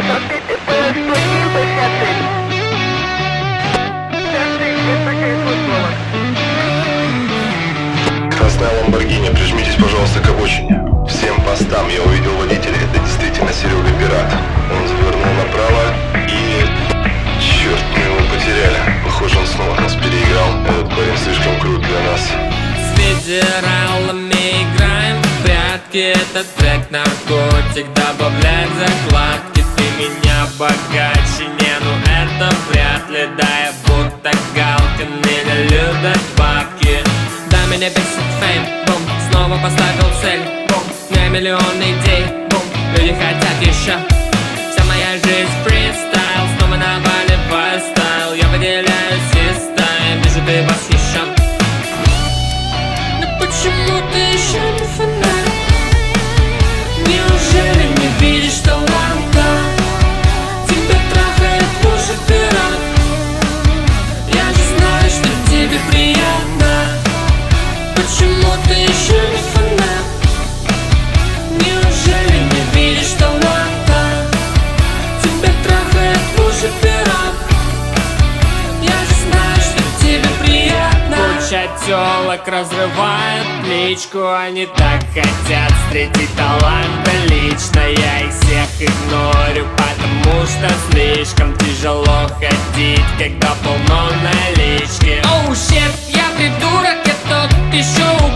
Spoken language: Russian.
Красная Ламборгини, прижмитесь, пожалуйста, к обочине. Всем постам, я увидел водителя, это действительно Серега Пират. Он завернул направо и... Черт, мы его потеряли. Похоже, он снова нас переиграл. Этот парень слишком крут для нас. С федералами играем в прятки. Этот трек наркотик, добавляет закладки. Ты меня богаче, не, ну это вряд ли. Да, я будто галка, меня любят бабки. Да, меня бесит фейм, бум. Снова поставил цель, бум. У меня миллион идей, бум. Люди хотят еще. Вся моя жизнь фристайл. Снова наваливаю стайл. Я выделяюсь из стаи. Вижу, ты восхищен. Но почему ты еще не фонарь? Неужели не видишь таланта? Тебя трахает хуже пират. Я же знаю, что тебе приятно. Почему ты еще не фанат? Неужели не видишь таланта? Тебя трахает хуже пират. Я же знаю, что тебе приятно. Куча тёлок разрывает плечку. Они так хотят встретить таланта лично. Я их всех игнорю, потому что слишком тяжело ходить, когда полно налички. Оу, щет, я придурок, я тот еще